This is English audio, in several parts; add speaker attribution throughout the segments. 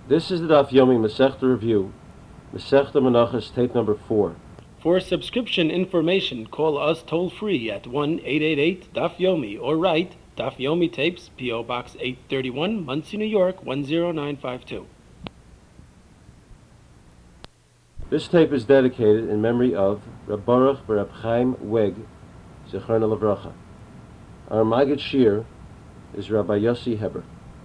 Speaker 1: This is the Daf Yomi Masechta Review, Masechta Menachos, tape number 4.
Speaker 2: For subscription information, call us toll-free at 1-888-DAF Yomi or write Daf Yomi Tapes, P.O. Box 831, Muncie, New York, 10952.
Speaker 1: This tape is dedicated in memory of Reb Baruch Reb Chaim Weg, Zechrona Levracha. Our Maggid Shir is Rabbi Yossi Heber.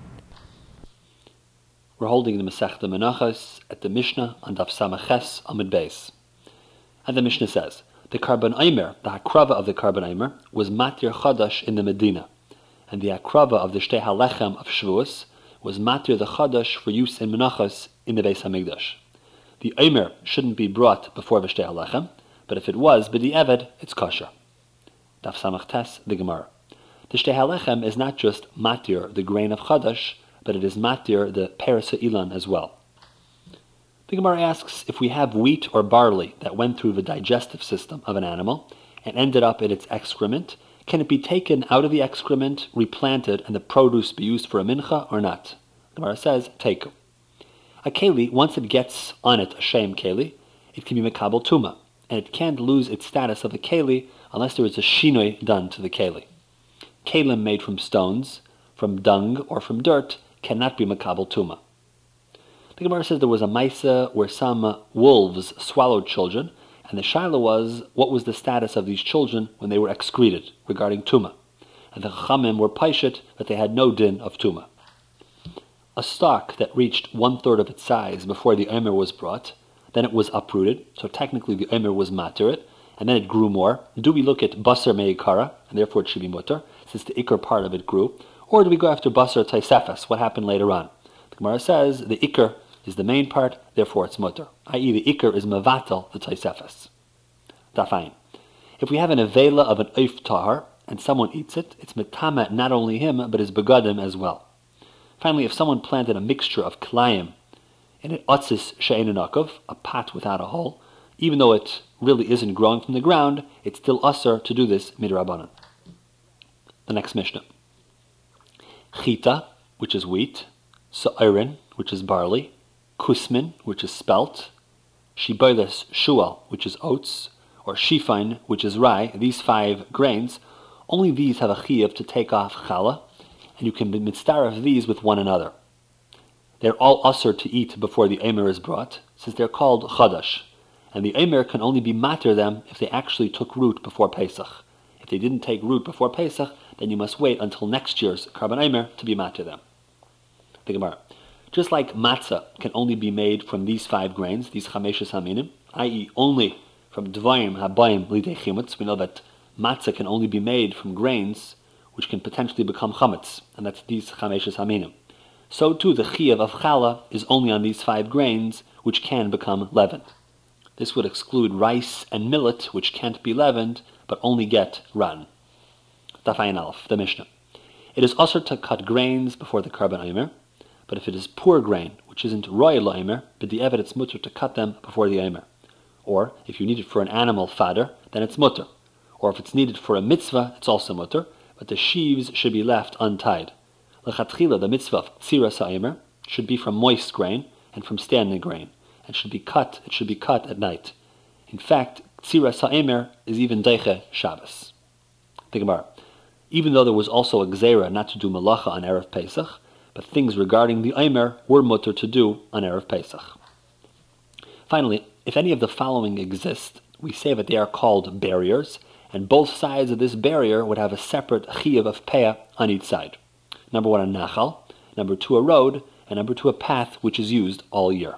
Speaker 3: We're holding the Masechta Menachos at the Mishnah on Daf Samaches Amud Beis. And the Mishnah says, the Karban Omer, the Hakrava of the Karban Omer, was Matir Chadash in the Medina, and the Hakrava of the Shtei HaLechem of Shavuos was Matir the Chadash for use in Menachos in the Beis HaMikdash. The Omer shouldn't be brought before the Shtei HaLechem, but if it was B'di Eved, it's kosher. Daf Samach the Gemara. The Shtei HaLechem is not just Matir, the grain of Chadash, but it is Matir, the Peres HaIlan as well. The Gemara asks, if we have wheat or barley that went through the digestive system of an animal and ended up in its excrement, can it be taken out of the excrement, replanted, and the produce be used for a mincha or not? The Gemara says, take. A keli, once it gets on it a shem keli, it can be mekabel tuma, and it can't lose its status of a keli unless there is a shinoi done to the keli. Kelim made from stones, from dung, or from dirt cannot be mekabel tuma. The Gemara says there was a maisa where some wolves swallowed children, and the shaila was, what was the status of these children when they were excreted regarding tuma? And the chachamim were paishit that they had no din of tuma. A stalk that reached 1/3 of its size before the omer was brought, then it was uprooted, so technically the omer was matir, and then it grew more. Do we look at basar meikara, and therefore it should be mutter, since the ikar part of it grew, or do we go after basar taisefes, what happened later on? The Gemara says the ikar is the main part, therefore it's mutter, i.e. the ikar is mavatal, the taisefes. Dafain. If we have an avela of an oif tahar, and someone eats it, it's metama not only him, but his begadim as well. Finally, if someone planted a mixture of klayim in an otzis she'enunakov, a pot without a hole, even though it really isn't growing from the ground, it's still usher to do this midrabanan. The next Mishnah. Chita, which is wheat, sa'irin, which is barley, kusmin, which is spelt, shiboiles shual, which is oats, or shifain, which is rye, these 5 grains, only these have a chiyuv to take off challah, and you can be mitzvah of these with one another. They're all usher to eat before the omer is brought, since they're called chadash, and the omer can only be matir them if they actually took root before Pesach. If they didn't take root before Pesach, then you must wait until next year's Karban Omer to be matir them. The Gemara. Just like matzah can only be made from these 5 grains, these chameshes haminim, i.e. only from dvarim habayim lidei chimutz, we know that matzah can only be made from grains which can potentially become chametz, and that's these chameshes haminim. So too the chiyuv of challah is only on these 5 grains which can become leavened. This would exclude rice and millet, which can't be leavened, but only get ran. Dafayin Aleph, the Mishnah. It is usher to cut grains before the Karban Omer, but if it is poor grain, which isn't royal Omer, but the Eved it's mutter to cut them before the Omer. Or, if you need it for an animal fodder, then it's mutter. Or if it's needed for a mitzvah, it's also mutter, but the sheaves should be left untied. L'chatchila, the mitzvah of tziras ha'omer, should be from moist grain and from standing grain, and should be cut at night. In fact, tziras ha'omer is even deiche Shabbos. The Gemara. Even though there was also a gzeira not to do malacha on Erev Pesach, but things regarding the omer were mutter to do on Erev Pesach. Finally, if any of the following exist, we say that they are called barriers, and both sides of this barrier would have a separate chiyuv of peah on each side. Number 1, a nachal, number 2, a road, and number 2, a path which is used all year.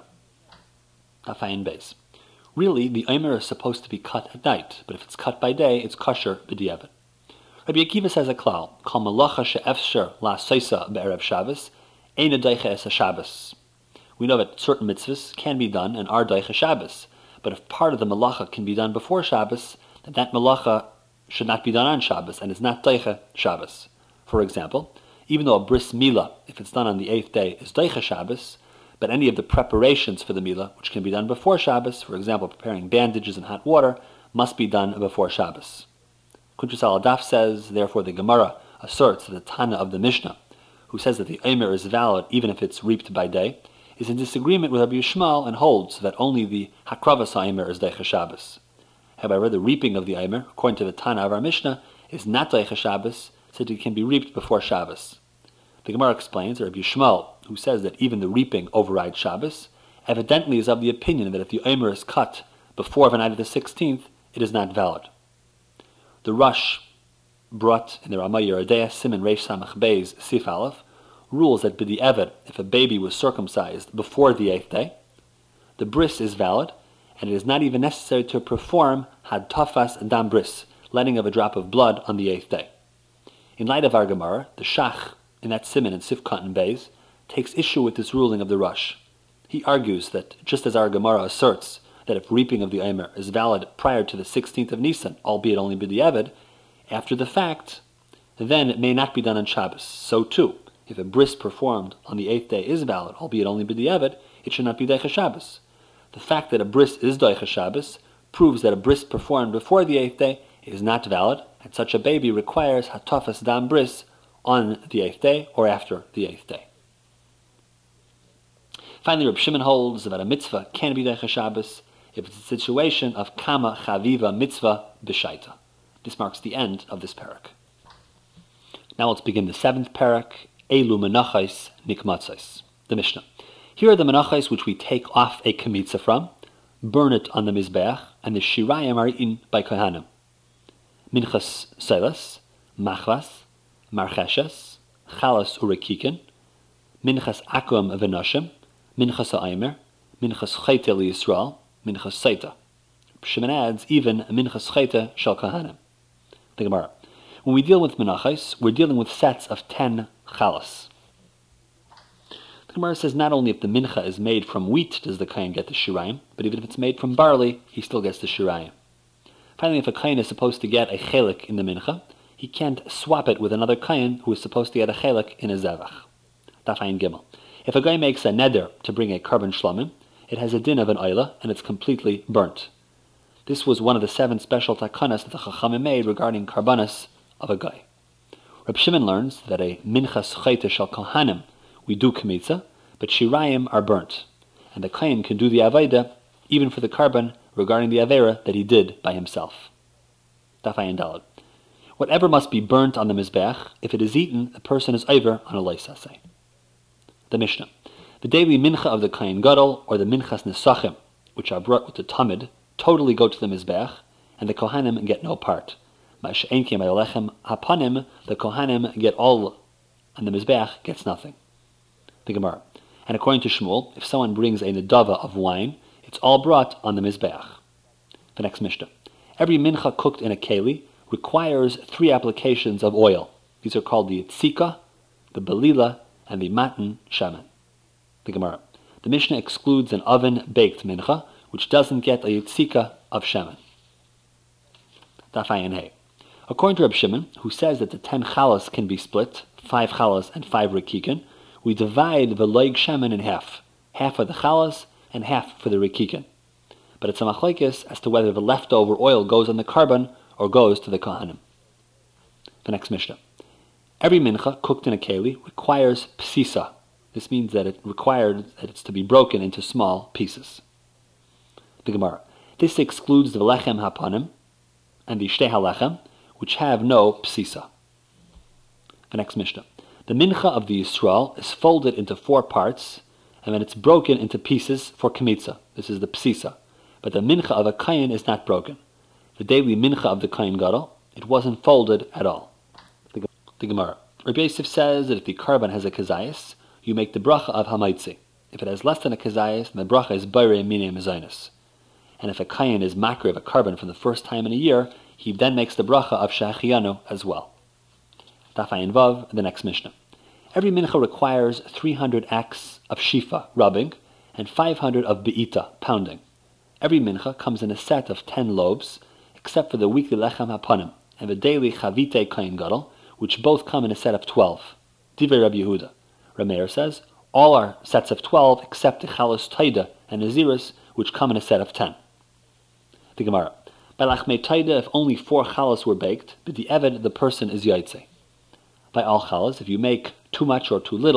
Speaker 3: Afayin beis. Really, the omer is supposed to be cut at night, but if it's cut by day, it's kosher b'di Eved. Rabbi Akiva says a klal, kol malacha she'efsher la'asoisa be'erev Shabbos, eina deiche es Shabbos. We know that certain mitzvahs can be done and are deiche Shabbos, but if part of the malacha can be done before Shabbos, then that malacha should not be done on Shabbos and is not deiche Shabbos. For example, even though a bris milah, if it's done on the 8th day, is deiche Shabbos, but any of the preparations for the milah, which can be done before Shabbos, for example, preparing bandages and hot water, must be done before Shabbos. Kuntrus al-Adaf says, therefore the Gemara asserts that the Tana of the Mishnah, who says that the Omer is valid even if it's reaped by day, is in disagreement with Rabbi Yishmael and holds that only the Hakravas Aimer is Deicha Shabbos. However, the reaping of the Aimer, according to the Tana of our Mishnah, is not Deicha Shabbos, since it can be reaped before Shabbos. The Gemara explains that Rabbi Yishmael, who says that even the reaping overrides Shabbos, evidently is of the opinion that if the Aimer is cut before the night of the 16th, it is not valid. The Rosh brought in the Ramah Yerodea Siman Reish Samach Beis Sif Aleph rules that b'di'evet, if a baby was circumcised before the 8th day, the bris is valid, and it is not even necessary to perform had tafas and dam bris, letting of a drop of blood on the 8th day. In light of our Gemara, the Shach in that Siman and Sif Cotton Beis takes issue with this ruling of the Rosh. He argues that just as our Gemara asserts that if reaping of the Aimer is valid prior to the 16th of Nisan, albeit only b'di'evet, after the fact, then it may not be done on Shabbos. So too, if a bris performed on the 8th day is valid, albeit only b'di'evet, it should not be Deicha Shabbos. The fact that a bris is Deicha Shabbos proves that a bris performed before the 8th day is not valid, and such a baby requires hatafas dam bris on the 8th day or after the 8th day. Finally, Reb Shimon holds that a mitzvah can be Deicha Shabbos if it's a situation of kama chaviva mitzvah b'shaita. This marks the end of this parak. Now let's begin the 7th parak, Elu menachos nikmatzos, the Mishnah. Here are the menachos which we take off a kemitza from, burn it on the mizbeach, and the shirayim are eaten by kohanim. Minchas selas, machvas, marcheshes, chalas urekikin, minchas akum v'noshim, minchas ha'aimer, minchas chayte liyisrael, minchas seita. Shimon adds even minchas chayte shel kohanim. The Gemara. When we deal with menachos, we're dealing with sets of 10 chalas. The Gemara says not only if the mincha is made from wheat does the kohen get the shirayim, but even if it's made from barley, he still gets the shirayim. Finally, if a kohen is supposed to get a chelik in the mincha, he can't swap it with another kohen who is supposed to get a chelik in a zevach. Daf Ayin Gimel. If a guy makes a neder to bring a carbon shlomim, it has a din of an oila and it's completely burnt. This was one of the 7 special takanas that the Chachamim made regarding karbanas of a guy. Reb Shimon learns that a minchas chayte shel kohanim we do kemitza, but shirayim are burnt, and the kohen can do the avodah even for the carbon regarding the avera that he did by himself. Daf Ayin Daled. Whatever must be burnt on the mizbeach, if it is eaten, the person is over on a leisaseh. The Mishnah. The daily mincha of the kohen gadol or the minchas nesachim, which are brought with the tamid, totally go to the mizbeach, and the kohanim get no part. Ma'ashe'enkim alechem hapanim, the kohanim get all, and the mizbeach gets nothing. The Gemara. And according to Shmuel, if someone brings a nedava of wine, it's all brought on the mizbeach. The next Mishnah. Every mincha cooked in a keli requires 3 applications of oil. These are called the tzika, the belila, and the matan shaman. The Gemara. The Mishnah excludes an oven-baked mincha, which doesn't get a tzika of shaman. Daf Ayin Hey. According to Reb Shimon, who says that the 10 chalas can be split, 5 chalas and 5 rekikin, we divide the loig shaman in half for the chalas and half for the rekikin. But it's a machlokes as to whether the leftover oil goes on the carbon or goes to the kohanim. The next Mishnah. Every mincha cooked in a keli requires psisa. This means that it required that it's to be broken into small pieces. The Gemara. This excludes the lechem hapanim and the shtei halechem, which have no psisa. The next Mishnah. The mincha of the Yisrael is folded into 4 parts, and then it's broken into pieces for kemitza. This is the psisa. But the mincha of a kohen is not broken. The daily mincha of the kohen gadol, it wasn't folded at all. The Gemara. Rabbi Yosef says that if the carbon has a kazayas, you make the bracha of hamaitzi. If it has less than a kazayas, then the bracha is bayrei minei mezainis. And if a kohen is makriv of a carbon for the first time in a year, he then makes the bracha of she'achiyanu as well. Daf Ayin Vav, the next Mishnah. Every mincha requires 300 acts of shifa, rubbing, and 500 of be'ita, pounding. Every mincha comes in a set of 10 lobes, except for the weekly lechem hapanim and the daily chavite kohen gadol, which both come in a set of 12. Divrei Rabbi Yehuda. Rameir says, all are sets of 12 except the chalos taida and naziris, which come in a set of 10. The Gemara. By lachmei taida, if only 4 chalas were baked, but the eved, the person is yaitze. By all chalas, if you make too much or too little,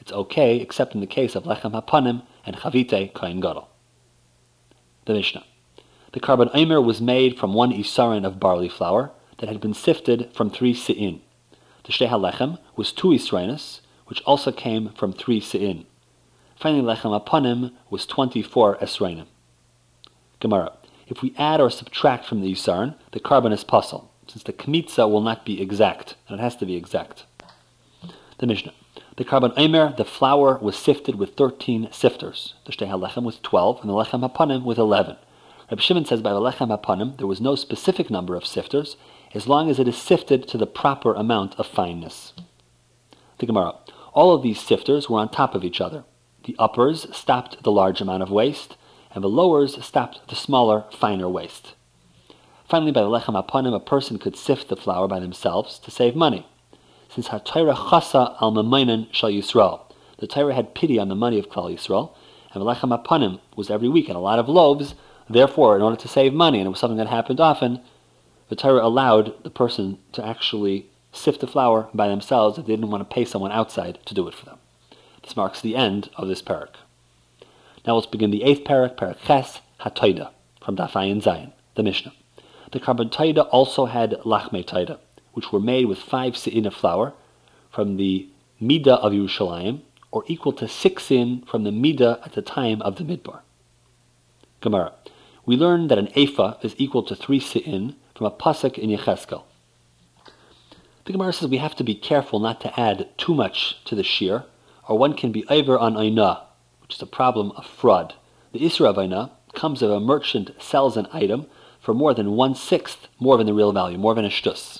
Speaker 3: It's okay except in the case of lechem hapanim and chavite kain gadol. The Mishnah. The Karban Omer was made from 1 isarin of barley flour that had been sifted from 3 se'in. The Shtei HaLechem was 2 israinis, which also came from 3 se'in. Finally, lechem hapanim was 24 esrainim. Gemara. If we add or subtract from the isarin, the carbon is pasul, since the kmitza will not be exact, and it has to be exact. The Mishnah. The Karban Omer, the flour, was sifted with 13 sifters. The Shtei HaLechem with 12, and the lechem hapanim with 11. Reb Shimon says by the lechem hapanim there was no specific number of sifters, as long as it is sifted to the proper amount of fineness. The Gemara. All of these sifters were on top of each other. The uppers stopped the large amount of waste, and the lowers stopped the smaller, finer waste. Finally, by the lechem hapanim, a person could sift the flour by themselves to save money. Since HaTorah chasa al mamainen shal Yisrael, the Torah had pity on the money of Klal Yisrael, and the lechem hapanim was every week and a lot of loaves. Therefore, in order to save money, and it was something that happened often, the Torah allowed the person to actually sift the flour by themselves if they didn't want to pay someone outside to do it for them. This marks the end of this parak. Now let's begin the 8th parak, Parak Ches HaToida, from Daf Ayin Zayin, the Mishnah. The Karban Toida also had Lachmei Toida, which were made with 5 se'in of flour from the Midah of Yerushalayim, or equal to 6 se'in from the Midah at the time of the Midbar. Gemara. We learned that an ephah is equal to 3 se'in from a pasuk in Yecheskel. The Gemara says we have to be careful not to add too much to the shear, or one can be over on Ainah, which is a problem of fraud. The Isra of Ainah comes if a merchant sells an item for more than 1/6 more than the real value, more than a shtus.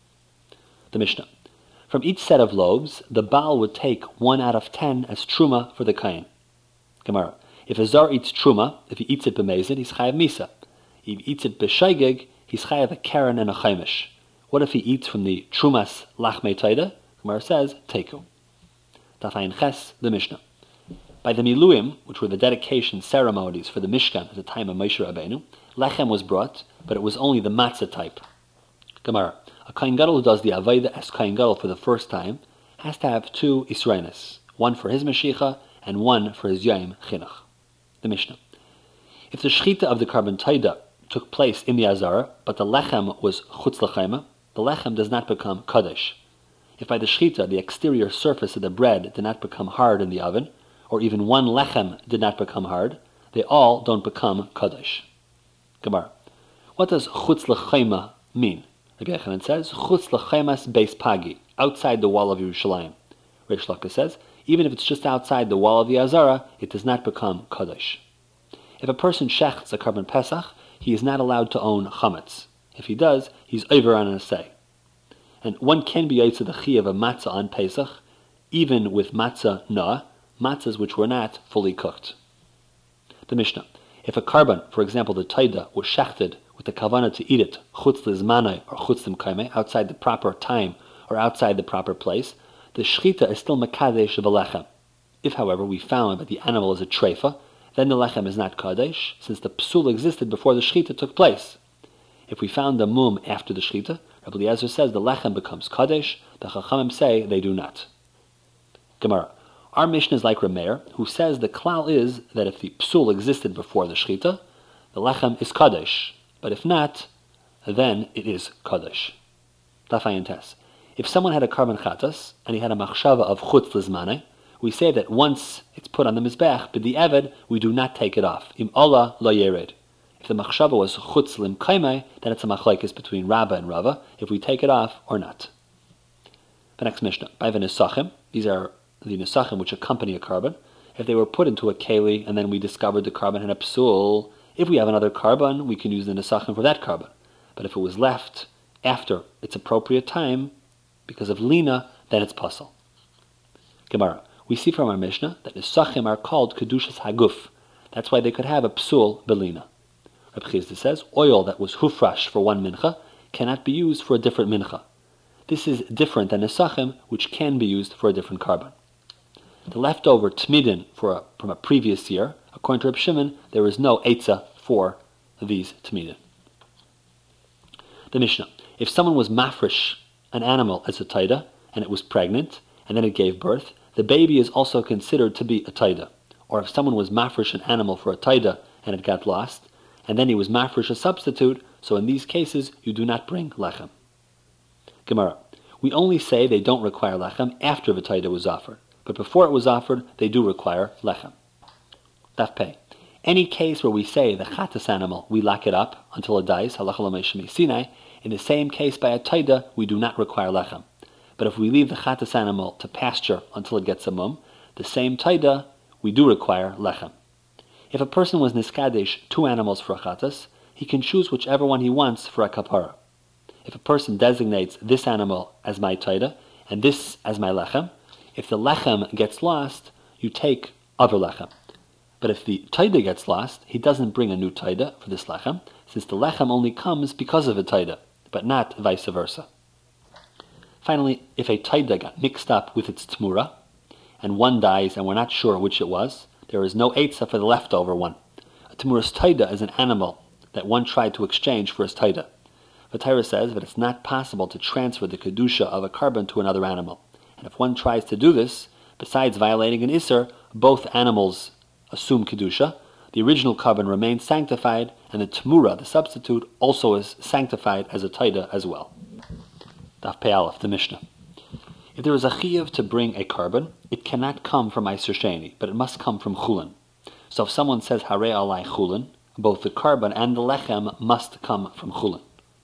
Speaker 3: The Mishnah. From each set of loaves, the Baal would take 1 out of 10 as truma for the kain. Gemara. If a zar eats truma, if he eats it b'mezid, he's chayav misa. If he eats it b'shaygig, he's chayav a karen and a chaimish. What if he eats from the trumas lachmei toida? Gemara says, teku. Daf Ayin Ches, the Mishnah. By the Miluim, which were the dedication ceremonies for the Mishkan at the time of Moshe Rabbeinu, lechem was brought, but it was only the matzah type. Gemara. A Kohen Gadol who does the Aveda as Kohen Gadol for the first time has to have 2 Israelis, one for his Mashiach and one for his Yom Chinuch. The Mishnah. If the Shechita of the Karban Toida took place in the Azara, but the lechem was chutz l'chema, the lechem does not become Kaddish. If by the Shechita the exterior surface of the bread did not become hard in the oven, or even one lechem did not become hard, they all don't become Kaddish. Gemara. What does chutz l'chema mean? The Gechanan says, chutz l'chemas beis pagi, outside the wall of Yerushalayim. Reish Lakish says, even if it's just outside the wall of the Azara, it does not become Kaddish. If a person shechts a Karban Pesach, he is not allowed to own chametz. If he does, he's over on an assay. And one can be yotze the chi of a matzah on Pesach, even with matzah noah, matzahs which were not fully cooked. The Mishnah. If a karban, for example the taida, was shechted with the kavanah to eat it chutz lizmanai or chutz limkaimei, outside the proper time or outside the proper place, the shechita is still mekadesh of a lechem. If, however, we found that the animal is a treifa, then the lechem is not kadesh, since the psul existed before the shechita took place. If we found the mum after the shechita, Rabbi Eliezer says the lechem becomes kadesh, the chachamim say they do not. Gemara. Our Mishnah is like Rameir, who says the klal is that if the psul existed before the shechita, the lechem is kadesh, but if not, then it is kadesh. Daf Ayin Tes. If someone had a karban chatas and he had a machshava of chutz lizmaneh, we say that once it's put on the mizbech, but the eved, we do not take it off. Im Allah lo yered. If the machshava was chutz limkaimei, then it's a machlekes between Rabba and Rava, if we take it off or not. The next Mishnah. By the nesachim, these are the nesachim which accompany a karban. If they were put into a keli and then we discovered the karban had a psul, if we have another karban, we can use the nesachim for that karban. But if it was left after its appropriate time, because of lina, then it's pasul. Gemara. We see from our Mishnah that nesachim are called kedushas haguf. That's why they could have a psul belina. Reb Chizda says, oil that was hufrash for one mincha cannot be used for a different mincha. This is different than nesachim, which can be used for a different karban. The leftover tmidin from a previous year, according to Reb Shimon, there is no eitzah for these tmidin. The Mishnah. If someone was mafresh an animal as a taida, and it was pregnant, and then it gave birth, the baby is also considered to be a taida. Or if someone was mafresh an animal for a taida and it got lost, and then he was mafresh a substitute, so in these cases you do not bring lechem. Gemara. We only say they don't require lechem after the taida was offered, but before it was offered, they do require lechem. Daf Pei. Any case where we say the chattas animal, we lock it up until it dies, halacha l'meishmi Sinai, in the same case by a taida, we do not require lechem. But if we leave the chattas animal to pasture until it gets a mum, the same taida, we do require lechem. If a person was niskadesh 2 animals for a chattas, he can choose whichever one he wants for a kapara. If a person designates this animal as my taida and this as my lechem, if the lechem gets lost, you take other lechem. But if the taida gets lost, he doesn't bring a new taida for this lechem, since the lechem only comes because of a taida, but not vice versa. Finally, if a taida got mixed up with its tmura, and one dies and we're not sure which it was, there is no eitzah for the leftover one. A tmura's taida is an animal that one tried to exchange for his taida. The Torah says that it's not possible to transfer the kedusha of a carbon to another animal. And if one tries to do this, besides violating an isser, both animals assume kedusha, the original carbon remains sanctified, and the tmura, the substitute, also is sanctified as a taida as well. Daf Pei Aleph, the Mishnah. If there is a chiyuv to bring a carbon, it cannot come from Meiser Sheni, but it must come from chulin. So if someone says harei alai chulin, both the carbon and the lechem must come from chulin.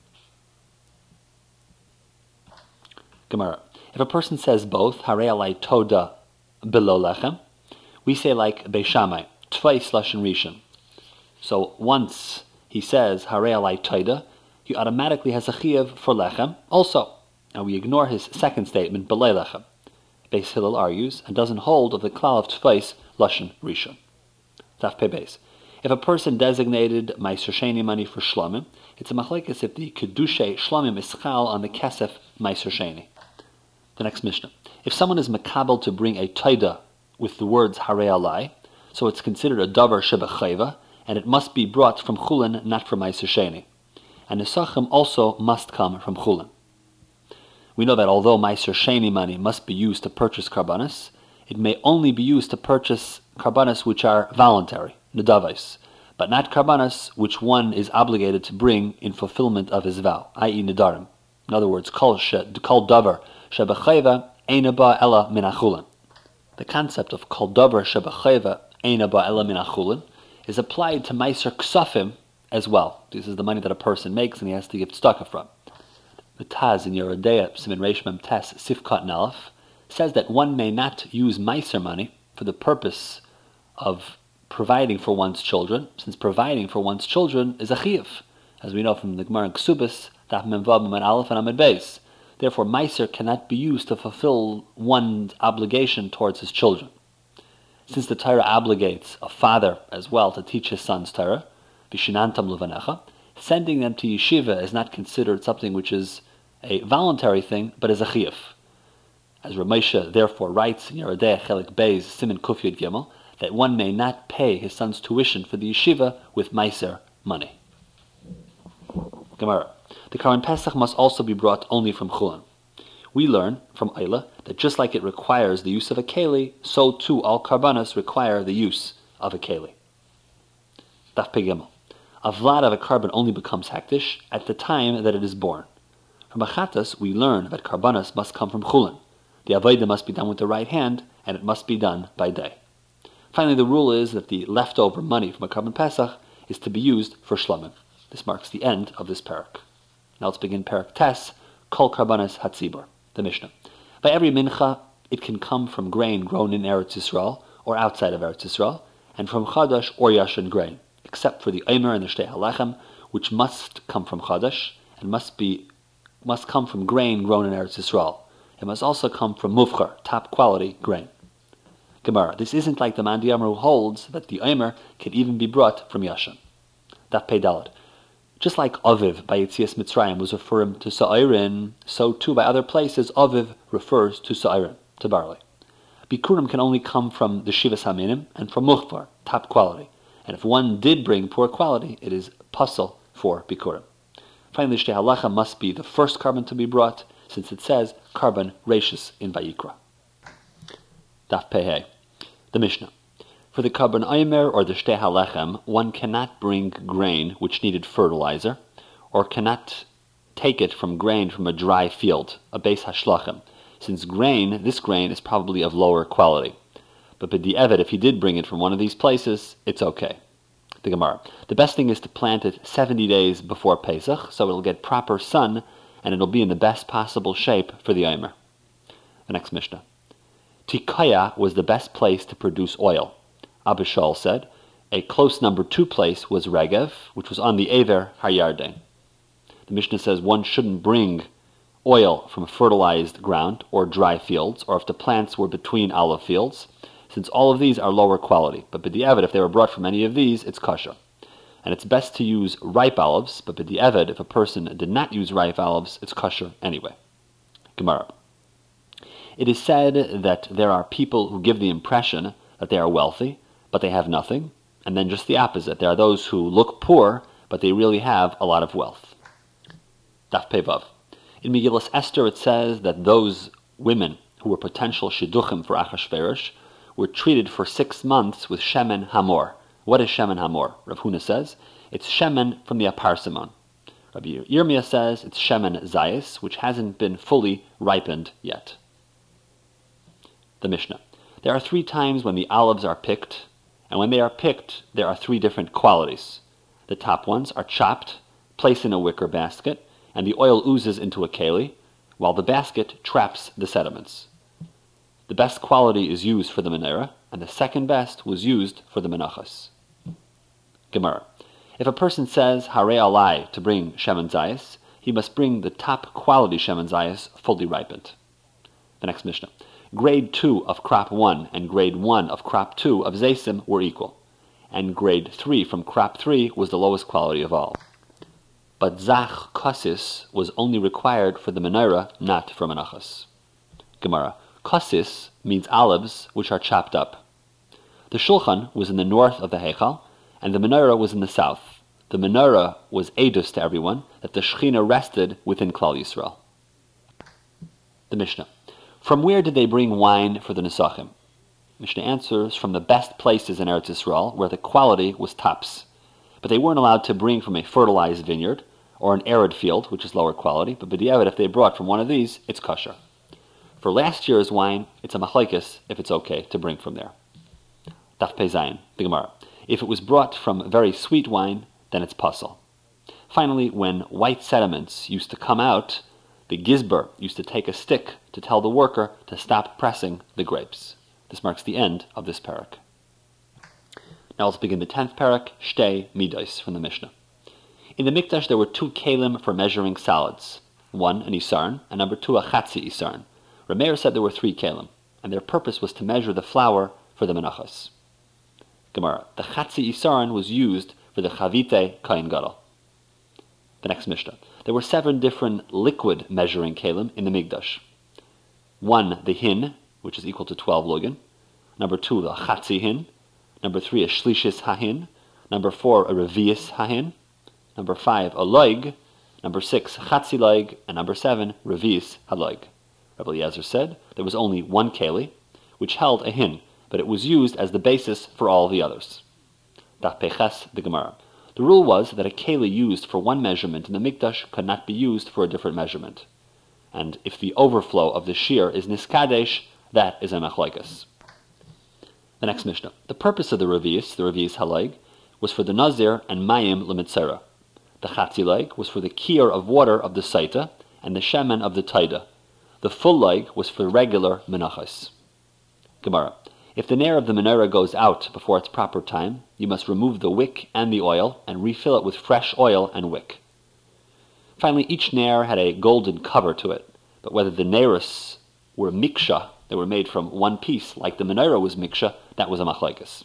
Speaker 3: Gemara. If a person says both, harei alai toda below lechem, we say like Beis Shammai, twice lashon rishon. So once he says harei alai toda, he automatically has a chiyuv for lechem also. Now we ignore his second statement, belay lechem. Beis Hillel argues and doesn't hold of the klal of twice lashon rishon. Daf Pei Beis. If a person designated Meiser Sheni money for shlomim, it's a machlekes if the kedushay shlomim is chal on the kesef Meiser Sheni. The next Mishnah. If someone is makabel to bring a taida with the words harei alai, so it's considered a davar shebechayva, and it must be brought from chulin, not from Meiser Sheni. And nesachim also must come from chulin. We know that although Meiser Sheni money must be used to purchase karbanos, it may only be used to purchase karbanos which are voluntary, nedavais, but not karbanos which one is obligated to bring in fulfillment of his vow, i.e. nedarim. In other words, kol davar shebechayva eina ba ela min achulin. The concept of kol davar shebechayva eina ba ela min achulin is applied to Meiser Ksafim as well. This is the money that a person makes and he has to give tzedakah from. The Taz in Yoreh Deah, Siman Reish Mem Tes, Sifkat Nalef, says that one may not use Meiser money for the purpose of providing for one's children, since providing for one's children is a chiyuv, as we know from the Gemara in Ksubis, Daf Mem Vav Mem Aleph and Amud Beis. Therefore, Meiser cannot be used to fulfill one's obligation towards his children. Since the Torah obligates a father as well to teach his sons Torah, Vishinantam Luvanecha, sending them to yeshiva is not considered something which is a voluntary thing, but is a chiyuv. As Ramesha therefore writes in Yoreh Deah Chelik Beis Siman Kuf Yud Gimel, that one may not pay his son's tuition for the yeshiva with Meiser money. Gemara. The Karban Pesach must also be brought only from chulin. We learn from Eila that just like it requires the use of a keli, so too all karbanos require the use of a keli. Daf Pei Gimel. A vlad of a carbon only becomes hektish at the time that it is born. From a chattas, we learn that karbanos must come from chulin. The avodah must be done with the right hand, and it must be done by day. Finally, the rule is that the leftover money from a Karban Pesach is to be used for shlomim. This marks the end of this parak. Now let's begin parak tes, kol karbanos hatzibur, the Mishnah. By every mincha, it can come from grain grown in Eretz Yisrael or outside of Eretz Yisrael, and from chadash or yashin grain, except for the Eimer and the Shtei HaLechem, which must come from Chadash, and must come from grain grown in Eretz Yisrael. It must also come from Mufchar, top quality grain. Gemara, this isn't like the Mandi Amar who holds that the Eimer can even be brought from Yashin. Daf Pei Daled. Just like Aviv by Yetzias Mitzrayim was referring to Sa'irin, so too by other places Aviv refers to Sa'irin, to barley. Bikurim can only come from the Shivas Haminim and from Mufchar, top quality. And if one did bring poor quality, it is pasul for bikurim. Finally, Shtei HaLechem must be the first carbon to be brought, since it says carbon rashis in Vayikra. Daf Pehei. The Mishnah. For the Karban Omer or the Shtei HaLechem, one cannot bring grain which needed fertilizer, or cannot take it from grain from a dry field, a Beis HaShlachim, since this grain is probably of lower quality. But b'di'evet, if he did bring it from one of these places, it's okay. The Gemara. The best thing is to plant it 70 days before Pesach, so it'll get proper sun, and it'll be in the best possible shape for the Omer. The next Mishnah. Tikaya was the best place to produce oil. Abba Shaul said, a close number 2 place was Regev, which was on the Ever HaYarden. The Mishnah says one shouldn't bring oil from fertilized ground or dry fields, or if the plants were between olive fields, since all of these are lower quality. But b'di'evet, if they were brought from any of these, it's kosher. And it's best to use ripe olives, but b'di'evet, if a person did not use ripe olives, it's kosher anyway. Gemara. It is said that there are people who give the impression that they are wealthy, but they have nothing, and then just the opposite. There are those who look poor, but they really have a lot of wealth. Daf Pevav. In Megillas Esther it says that those women who were potential shidduchim for Achashverosh were treated for 6 months with shemen hamor. What is shemen hamor? Rav Huna says it's shemen from the aparsimon. Rabbi Yirmiyah says it's shemen zayis, which hasn't been fully ripened yet. The Mishnah. There are 3 times when the olives are picked, and when they are picked, there are 3 different qualities. The top ones are chopped, placed in a wicker basket, and the oil oozes into a keli, while the basket traps the sediments. The best quality is used for the menorah, and the second best was used for the menachos. Gemara. If a person says Harei Alai to bring shemen zayis, he must bring the top quality shemen zayis fully ripened. The next Mishnah. Grade 2 of crop 1 and grade 1 of crop 2 of zaysim were equal, and grade 3 from crop 3 was the lowest quality of all. But zach kasis was only required for the menorah, not for menachos. Gemara. Kasis means olives which are chopped up. The shulchan was in the north of the Heichal, and the menorah was in the south. The menorah was edus to everyone that the Shechina rested within Klal Yisrael. The Mishnah. From where did they bring wine for the Nesachim? Mishnah answers, from the best places in Eretz Yisrael, where the quality was tops. But they weren't allowed to bring from a fertilized vineyard, or an arid field, which is lower quality, but b'di'evet, if they brought from one of these, it's kosher. For last year's wine, it's a machlekes if it's okay to bring from there. Daf Pei Zayin, the Gemara. If it was brought from very sweet wine, then it's pasul. Finally, when white sediments used to come out, the gizber used to take a stick to tell the worker to stop pressing the grapes. This marks the end of this parak. Now let's begin the 10th parak, Shtei Midos, from the Mishnah. In the Mikdash there were 2 kelim for measuring solids. 1 an isarn, and number 2 a chatzi isarn. Rameir said there were 3 kelim, and their purpose was to measure the flour for the menachos. Gemara. The chatzi isarn was used for the chavite kain gadol. The next Mishnah. There were 7 different liquid measuring kelim in the Mikdash. 1 the hin, which is equal to 12 lugin. Number 2 the chatzi hin. Number 3 a shlishis hahin. Number 4 a revius hahin. Number 5 a loig. Number 6 chatzi loig. And number 7 revius haloig. Rabbi Eliezer said there was only 1 keli, which held a hin, but it was used as the basis for all the others. Daf Peches, the Gemara. The rule was that a keli used for one measurement in the Mikdash could not be used for a different measurement. And if the overflow of the shear is niskadesh, that is a machlokes. The next Mishnah. The purpose of the revius halaig, was for the nazir and mayim l'mitzera. The chatzilaig was for the kiyur of water of the saita and the shemen of the taida. The full leg was for regular menachos. Gemara. If the nair of the menorah goes out before its proper time, you must remove the wick and the oil and refill it with fresh oil and wick. Finally, each nair had a golden cover to it, but whether the nairis were miksha, they were made from one piece, like the menorah was miksha, that was a machlekes.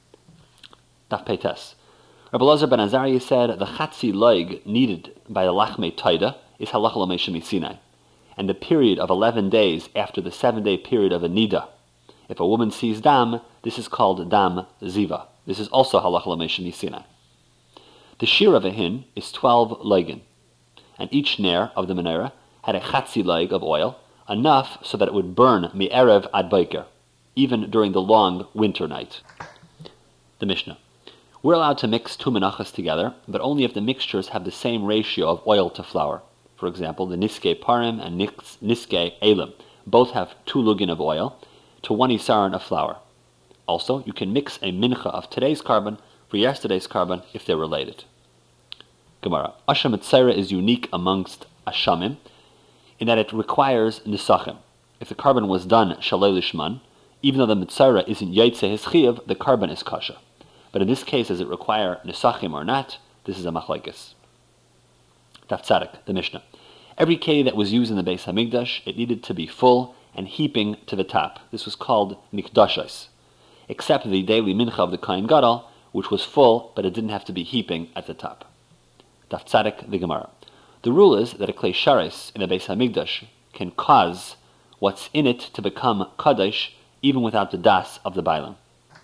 Speaker 3: Daf Peites. Rabbi Elazar ben Azariah said the chatzi leg needed by the lachmei taida is halacha l'meisha misinai, and the period of 11 days after the 7-day period of a nida. If a woman sees dam, this is called dam ziva. This is also halacha l'meisha misinai. The shear of a hin is 12 legin, and each nair of the menorah had a chatzi leg of oil, enough so that it would burn mi'erev ad boker. even during the long winter night. The Mishnah. We're allowed to mix two menachas together, but only if the mixtures have the same ratio of oil to flour. For example, the niskei parim and niskei elim both have 2 lugin of oil to 1 isaron of flour. Also, you can mix a mincha of today's carbon for yesterday's carbon if they're related. Gemara. Asham Mitzayra is unique amongst Ashamim in that it requires nisachim. If the carbon was done shalei lishman, even though the Mitzayra isn't yaitze his chiyuv, the carbon is kasha. But in this case, does it require nisachim or not? This is a machlekes. Daf Tzadik, the Mishnah. Every keli that was used in the Beis Hamikdash, it needed to be full and heaping to the top. This was called mikdashos, except the daily mincha of the Kohen Gadol, which was full, but it didn't have to be heaping at the top. Daf Tzadik, the Gemara. The rule is that a klei sharis in the Beis Hamikdash can cause what's in it to become kadosh even without the das of the bailam.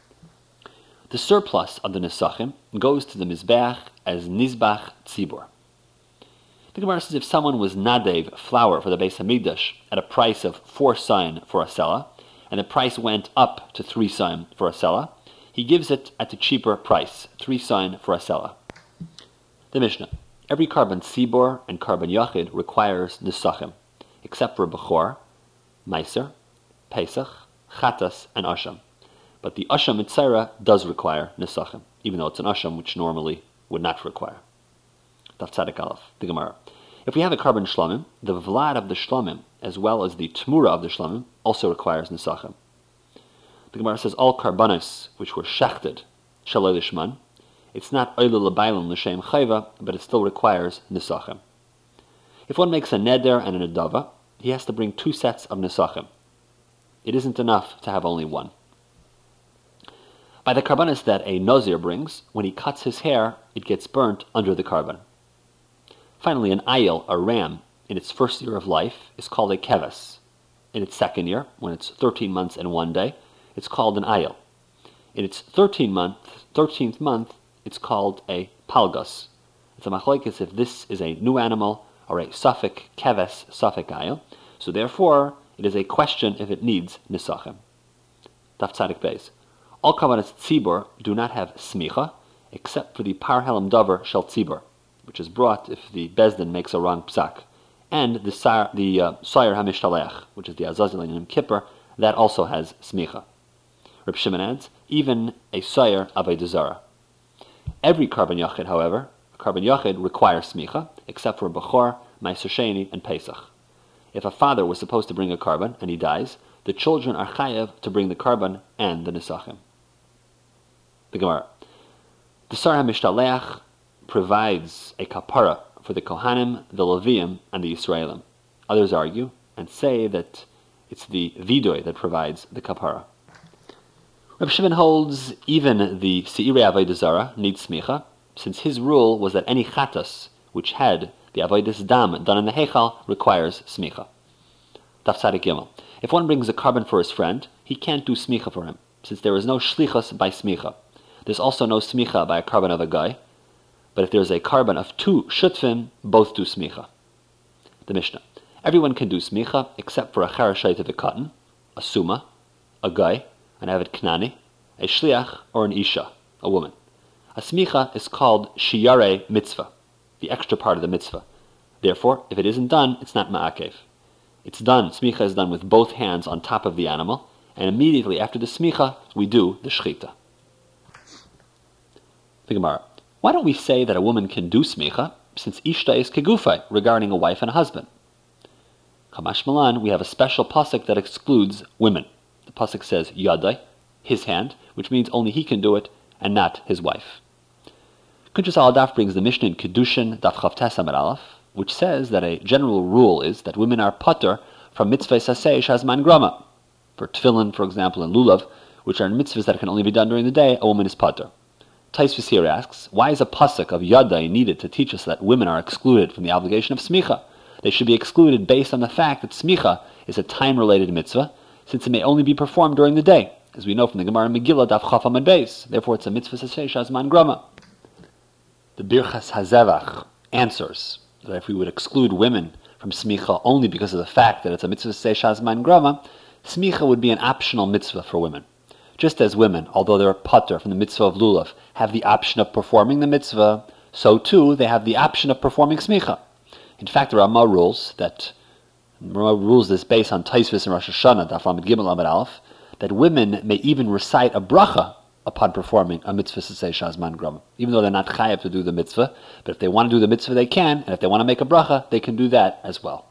Speaker 3: The surplus of the nesachim goes to the mizbeach as nizbach tzibur. The Gemara says if someone was nadev flour for the Beis Hamikdash at a price of 4 saim for a selah, and the price went up to 3 saim for a selah, he gives it at the cheaper price, 3 saim for a selah. The Mishnah. Every carbon tzibur and carbon yachid requires nesachim, except for bechor, meiser, pesach, chatas, and asham. But the asham mitzayra does require nesachim, even though it's an asham which normally would not require. Daf Tzadik Aleph, the Gemara. If we have a carbon shlamim, the vlad of the shlamim, as well as the tmura of the shlamim, also requires nesachim. The Gemara says all carbonos which were shechted, shalei lishman, it's not oila l'baylan l'shem chayva, but it still requires nesachim. If one makes a neder and a nedava, he has to bring 2 sets of nesachim. It isn't enough to have only one. By the carbonos that a nazir brings, when he cuts his hair, it gets burnt under the carbon. Finally, an ayil, a ram, in its first year of life, is called a keves. In its second year, when it's 13 months and 1 day, it's called an ayil. In its 13th month, it's called a palgus. It's a machlokes if this is a new animal or a suffix keves, suffix ayil. So therefore, it is a question if it needs nisachim. Daf Tzadik Beis. All karbanos tzibur do not have smicha, except for the par helam davar shel tzibur, which is brought if the bezdin makes a wrong psak, and the sayar hamishtalech, which is the azazel in Yom Kippur, that also has smicha. Reb Shimon adds, even a sayar avodah zarah. Every carbon yachid, however, a carbon yachid requires smicha, except for bechor, meiser sheni, and pesach. If a father was supposed to bring a carbon and he dies, the children are chayav to bring the carbon and the nesachim. The Gemara. The Sar HaMishtalech provides a kapara for the Kohanim, the Leviim, and the Yisraelim. Others argue and say that it's the Vidoy that provides the kapara. Reb Shimon holds even the Seirei Avodah Zarah needs smicha, since his rule was that any chatas which had the avodas dam done in the heichal requires smicha. Daf Tzadik Gimel. If one brings a carbon for his friend, he can't do smicha for him, since there is no shlichus by smicha. There's also no smicha by a carbon of a guy, but if there's a carbon of 2 shutfim, both do smicha. The Mishnah. Everyone can do smicha except for a charashayt of a cotton, a suma, a guy, an avid knani, a shliach, or an isha, a woman. A smicha is called shiyare mitzvah, the extra part of the mitzvah. Therefore, if it isn't done, it's not ma'akev. It's done, smicha is done with both hands on top of the animal, and immediately after the smicha, we do the shchita. The Gemara. Why don't we say that a woman can do smicha, since ishta is kegufay, regarding a wife and a husband? Kamash Malan, we have a special pasuk that excludes women. The pasuk says yadai, his hand, which means only he can do it, and not his wife. Kuntres Aladaf brings the Mishnah in Kedushin, Daf Chavtes Amud Aleph, which says that a general rule is that women are patur from mitzvah sasei shazman grama. For tefillin, for example, and lulav, which are mitzvahs that can only be done during the day, a woman is patur. Taisvis here asks, why is a pasuk of yadai needed to teach us that women are excluded from the obligation of smicha? They should be excluded based on the fact that smicha is a time-related mitzvah, since it may only be performed during the day, as we know from the Gemara in Megillah, Daf Chaf Amud Beis. Therefore, it's a mitzvah sasei shazman grama. The Birchas Hazevach answers that if we would exclude women from smicha only because of the fact that it's a mitzvah sasei shazman grama, Smicha would be an optional mitzvah for women. Just as women, although they're pater from the mitzvah of lulav, have the option of performing the mitzvah, so too they have the option of performing smicha. In fact, the Ramah rules this based on Taisvis and Rosh Hashanah, Daf Lamed Gimel Amud Aleph, that women may even recite a bracha upon performing a mitzvah Sasei Shazman Grom, even though they're not chayav to do the mitzvah. But if they want to do the mitzvah, they can, and if they want to make a bracha, they can do that as well.